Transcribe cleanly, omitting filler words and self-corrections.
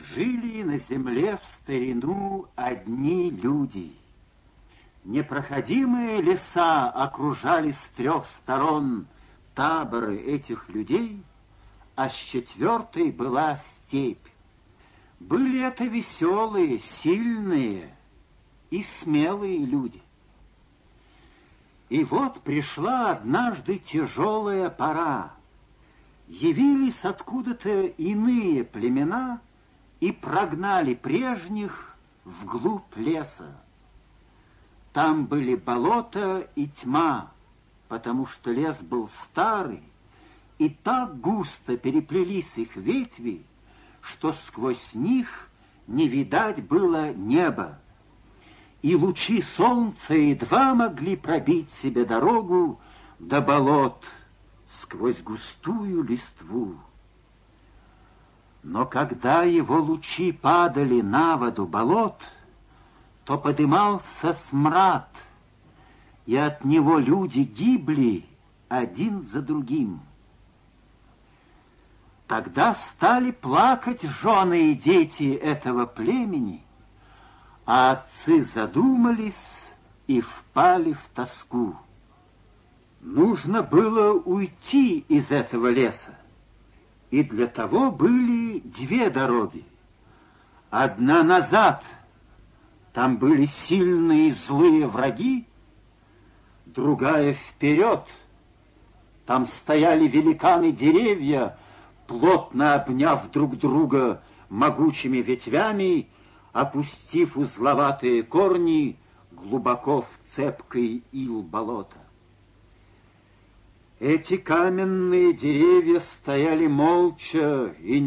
Жили на земле в старину одни люди. Непроходимые леса окружали с трех сторон таборы этих людей, а с четвертой была степь. Были это веселые, сильные и смелые люди. И вот пришла однажды тяжелая пора. Явились откуда-то иные племена и прогнали прежних вглубь леса. Там были болото и тьма, потому что лес был старый, и так густо переплелись их ветви, что сквозь них не видать было неба. И лучи солнца едва могли пробить себе дорогу до болот сквозь густую листву. Но когда его лучи падали на воду болот, то подымался смрад, и от него люди гибли один за другим. Тогда стали плакать жены и дети этого племени, а отцы задумались и впали в тоску. Нужно было уйти из этого леса, и для того были две дороги. Одна назад, там были сильные и злые враги, другая вперед, там стояли великаны-деревья, плотно обняв друг друга могучими ветвями, опустив узловатые корни глубоко в цепкий ил болота. Эти каменные деревья стояли молча и